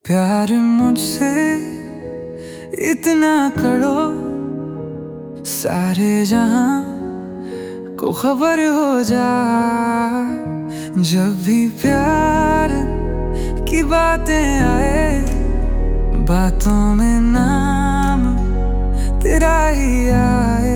प्यार मुझसे इतना करो, सारे जहां को खबर हो जाए। जब भी प्यार की बातें आए, बातों में नाम तेरा ही आए।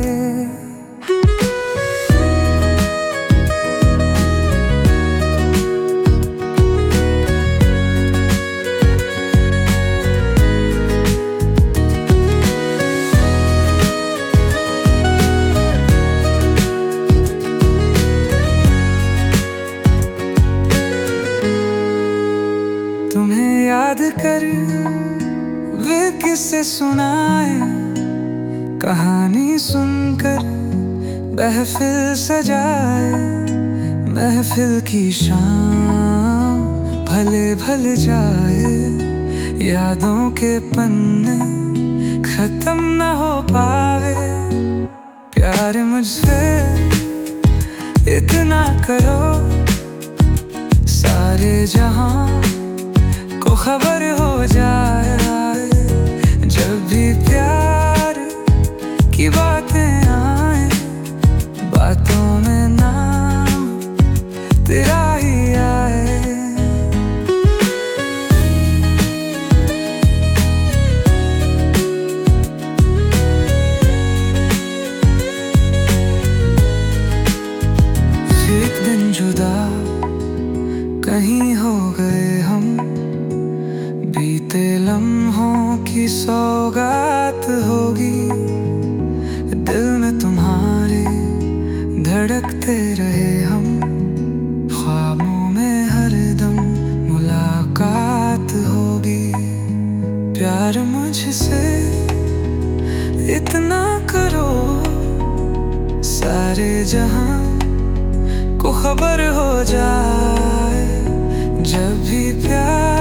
तुम्हें याद कर वे किससे सुनाए, कहानी सुनकर महफिल सजाए। महफिल की शाम भले भले जाए, यादों के पन्ने खत्म न हो पावे। प्यार मुझसे इतना करो, सारे जहां को खबर हो जाए। जब भी प्यार की बातें आए, बातों में नाम तेरा ही आए। एक दिन जुदा कहीं हो गए हम, बीते लम्हों की सौगात होगी। दिल में तुम्हारे धड़कते रहे हम, ख्वाबों में हरदम मुलाकात होगी। प्यार मुझसे इतना करो, सारे जहां को खबर हो जाए। जब भी प्यार